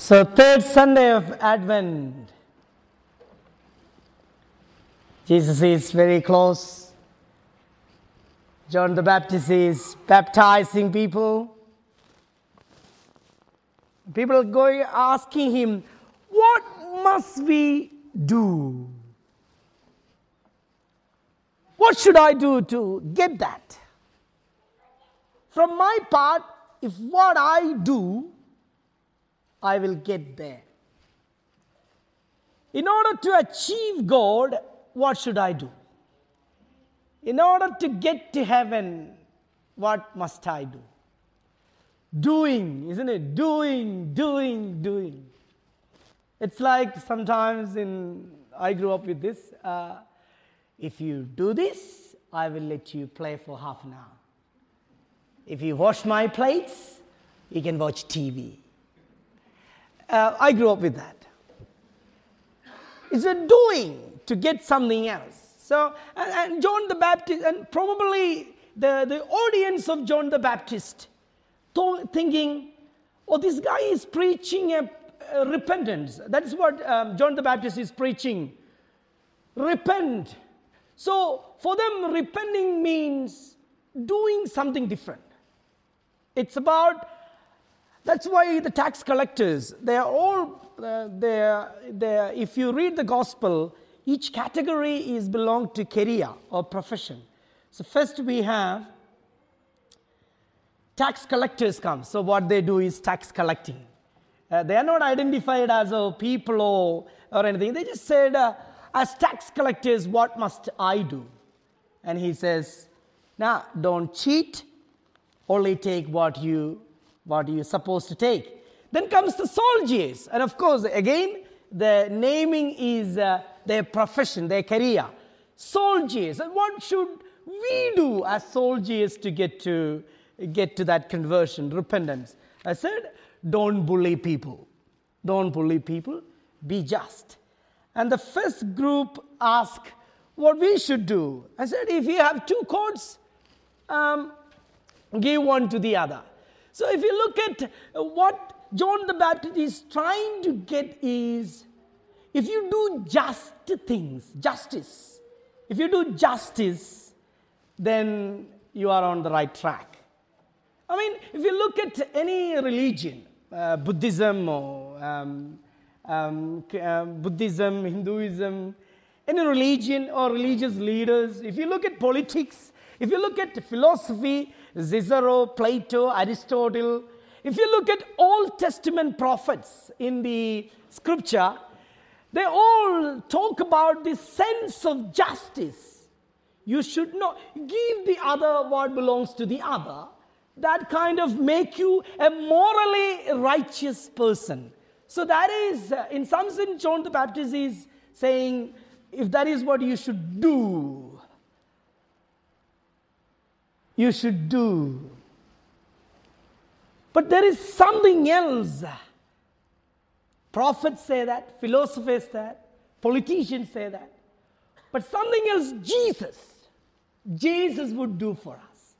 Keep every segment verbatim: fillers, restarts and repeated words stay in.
So, third Sunday of Advent, Jesus is very close. John the Baptist is baptizing people. People are going asking him, what must we do? What should I do to get that? From my part, if what I do, I will get there. In order to achieve God, what should I do? In order to get to heaven, what must I do? Doing, isn't it? Doing, doing, doing. It's like sometimes in, I grew up with this, uh, if you do this, I will let you play for half an hour. If you wash my plates, you can watch T V. Uh, I grew up with that. It's a doing to get something else. So, and, and John the Baptist, and probably the, the audience of John the Baptist, th- thinking, oh, this guy is preaching a, a repentance. That's what um, John the Baptist is preaching. Repent. So, for them, repenting means doing something different. It's about, that's why the tax collectors, they are all, uh, they are, they are, if you read the gospel, each category is belong to career or profession. So first we have tax collectors come. So what they do is tax collecting. Uh, they are not identified as a people or, or anything. They just said, uh, as tax collectors, what must I do? And he says, now, don't cheat, only take what you what you're supposed to take. Then comes the soldiers. And of course, again, the naming is uh, their profession, their career. Soldiers. And what should we do as soldiers to get to get to that conversion, repentance? I said, don't bully people. Don't bully people. Be just. And the first group asked what we should do. I said, if you have two coats, um, give one to the other. So if you look at what John the Baptist is trying to get is, if you do just things, justice, if you do justice, then you are on the right track. I mean, if you look at any religion, uh, Buddhism or um, um, uh, Buddhism, Hinduism, any religion or religious leaders, if you look at politics, if you look at philosophy, Cicero, Plato, Aristotle, if you look at Old Testament prophets in the scripture, they all talk about this sense of justice. You should not give the other what belongs to the other. That kind of make you a morally righteous person. So that is, uh, in some sense, John the Baptist is saying, if that is what you should do, you should do. But there is something else. Prophets say that, philosophers say that, politicians say that. But something else Jesus, Jesus would do for us.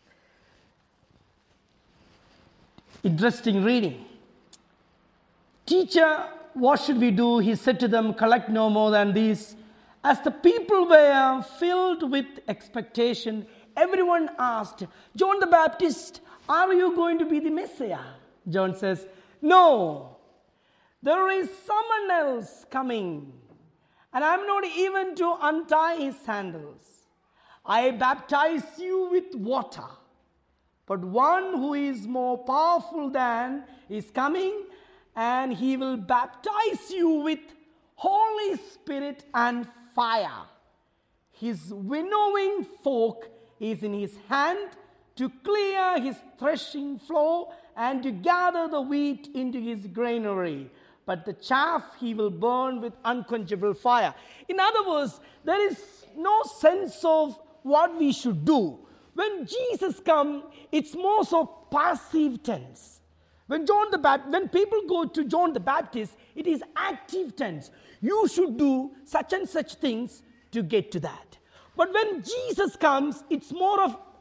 Interesting reading. Teacher, what should we do? He said to them, collect no more than these. As the people were filled with expectation, everyone asked, John the Baptist, are you going to be the Messiah? John says, no, there is someone else coming, and I'm not even to untie his sandals. I baptize you with water, but one who is more powerful than is coming, and he will baptize you with Holy Spirit and fire. His winnowing fork is in his hand to clear his threshing floor and to gather the wheat into his granary. But the chaff he will burn with unquenchable fire. In other words, there is no sense of what we should do. When Jesus comes, it's more so passive tense. When John the Baptist, when people go to John the Baptist, it is active tense. You should do such and such things to get to that. But when Jesus comes, it's more of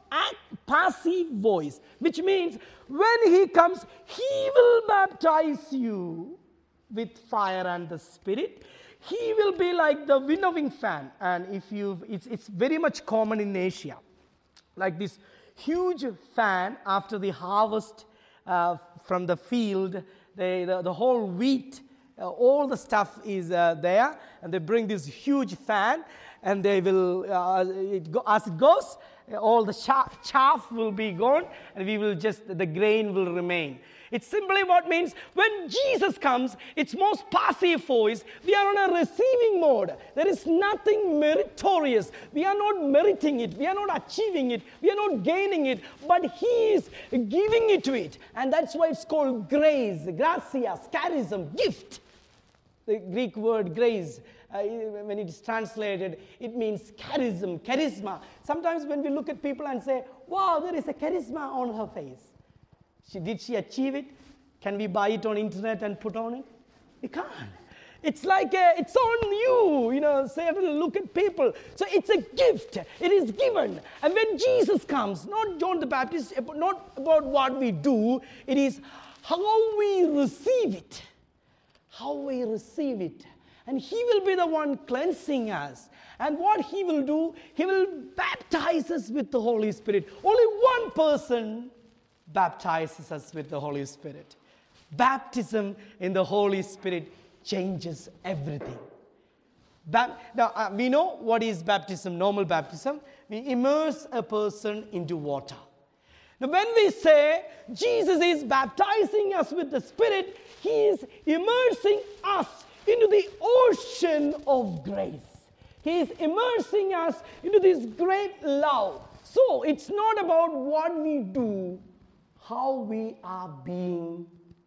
act, passive voice, which means when he comes, he will baptize you with fire and the Spirit. He will be like the winnowing fan. And if you, it's, it's very much common in Asia. Like this huge fan after the harvest uh, from the field, they, the, the whole wheat, uh, all the stuff is uh, there. And they bring this huge fan and they will, uh, it go, as it goes, all the chaff, chaff will be gone and we will just, the grain will remain. It's simply what means when Jesus comes, it's most passive voice. We are on a receiving mode. There is nothing meritorious. We are not meriting it. We are not achieving it. We are not gaining it. But He is giving it to it. And that's why it's called grace, gratia, charism, gift. The Greek word grace, uh, when it is translated, it means charism, charisma. Sometimes when we look at people and say, wow, there is a charisma on her face. She, did she achieve it? Can we buy it on internet and put on it? We can't. It's like a, it's on you, you know, say, look at people. So it's a gift. It is given. And when Jesus comes, not John the Baptist, not about what we do, it is how we receive it. How we receive it. And He will be the one cleansing us. And what He will do, He will baptize us with the Holy Spirit. Only one person baptizes us with the Holy Spirit. Baptism in the Holy Spirit changes everything. Ba- now, uh, we know what is baptism, normal baptism. We immerse a person into water. Now, when we say Jesus is baptizing us with the Spirit, He is immersing us into the ocean of grace. He is immersing us into this great love. So, it's not about what we do, how we are being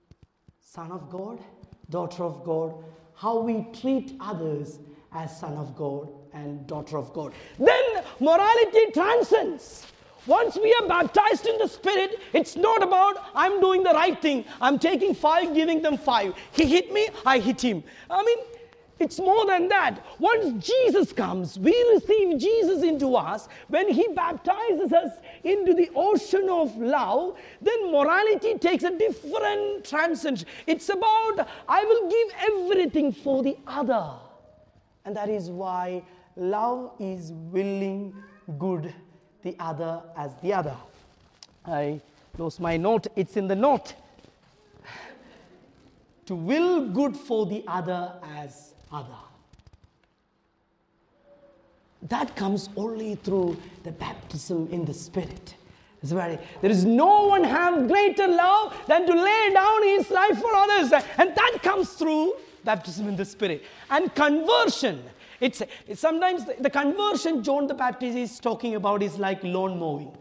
son of God, daughter of God, how we treat others as son of God and daughter of God. Then morality transcends. Once we are baptized in the Spirit, it's not about I'm doing the right thing. I'm taking five, giving them five. He hit me, I hit him. I mean, it's more than that. Once Jesus comes, we receive Jesus into us. When He baptizes us into the ocean of love, then morality takes a different transcendence. It's about, I will give everything for the other. And that is why love is willing good, the other as the other. I lost my note. It's in the note. To will good for the other as other. That comes only through the baptism in the Spirit. It's very, there is no one have greater love than to lay down his life for others. And that comes through baptism in the Spirit. And conversion. It's, it's sometimes the, the conversion John the Baptist is talking about is like lawn mowing.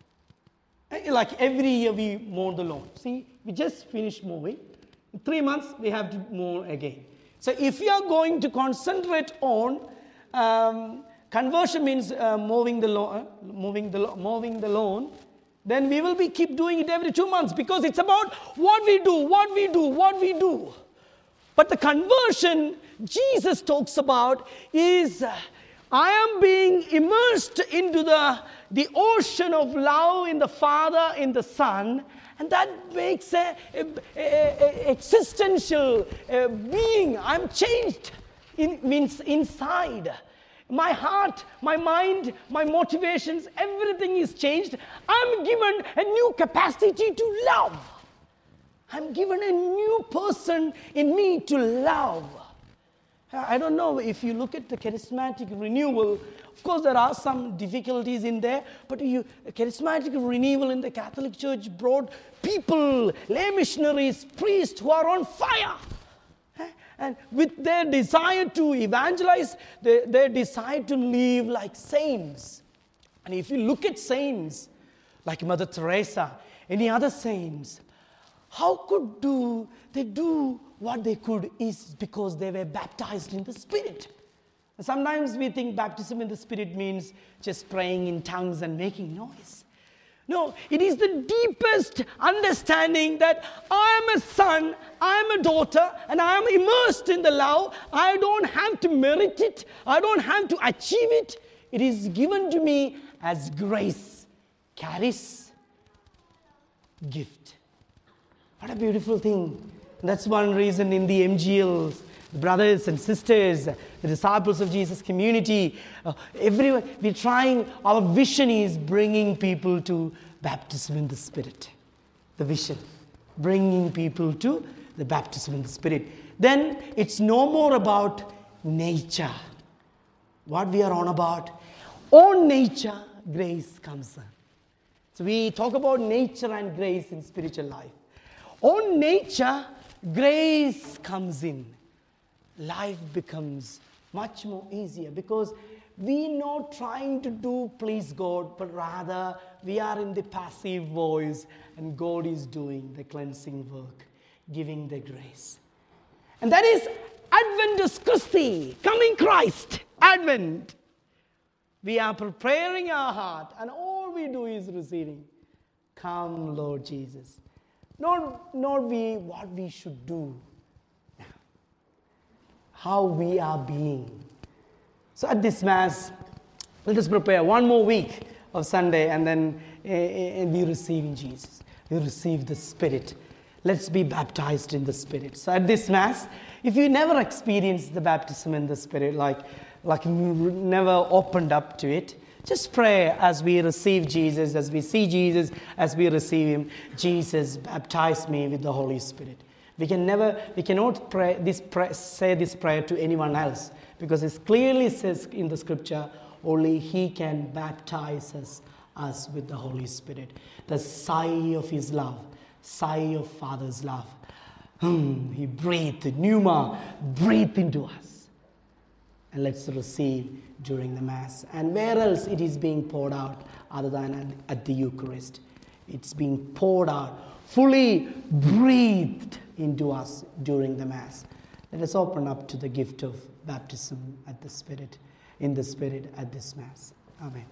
Like every year we mow the lawn. See, we just finished mowing. In three months we have to mow again. So if you are going to concentrate on um, conversion means uh, mowing the lawn, uh, moving the mowing the lawn, then we will be keep doing it every two months because it's about what we do, what we do, what we do. But the conversion Jesus talks about is uh, I am being immersed into the, the ocean of love in the Father, in the Son. And that makes a, a, a, a existential a being. I'm changed. It means inside. My heart, my mind, my motivations, everything is changed. I'm given a new capacity to love. I'm given a new person in me to love. I don't know if you look at the charismatic renewal, of course there are some difficulties in there, but you, charismatic renewal in the Catholic Church brought people, lay missionaries, priests who are on fire. And with their desire to evangelize, their, their desire to live like saints. And if you look at saints, like Mother Teresa, any other saints, how could do they do what they could is because they were baptized in the Spirit. Sometimes we think baptism in the Spirit means just praying in tongues and making noise. No, it is the deepest understanding that I am a son, I am a daughter, and I am immersed in the love. I don't have to merit it. I don't have to achieve it. It is given to me as grace, carries gift. What a beautiful thing. That's one reason in the M G Ls, the brothers and sisters, the disciples of Jesus community, uh, everyone, we're trying, our vision is bringing people to baptism in the Spirit. The vision, bringing people to the baptism in the Spirit. Then it's no more about nature. What we are on about, on nature, grace comes in. So we talk about nature and grace in spiritual life. On nature, grace comes in. Life becomes much more easier because we're not trying to do please God, but rather we are in the passive voice and God is doing the cleansing work, giving the grace. And that is Adventus Christi, coming Christ, Advent. We are preparing our heart and all we do is receiving. Come, Lord Jesus. Not, not we, what we should do. How we are being. So at this Mass, let us prepare one more week of Sunday and then uh, uh, we receive in Jesus. We receive the Spirit. Let's be baptized in the Spirit. So at this Mass, if you never experienced the baptism in the Spirit, like, like you never opened up to it, just pray as we receive Jesus, as we see Jesus, as we receive Him. Jesus, baptize me with the Holy Spirit. We can never, we cannot pray this pray, say this prayer to anyone else because it clearly says in the Scripture, only He can baptize us, us with the Holy Spirit. The sigh of His love, sigh of Father's love. Hmm, He breathed, pneuma, breathed into us. And let's receive during the Mass. And where else it is being poured out other than at, at the Eucharist? It's being poured out, fully breathed into us during the Mass. Let us open up to the gift of baptism at the Spirit, in the Spirit at this Mass. Amen.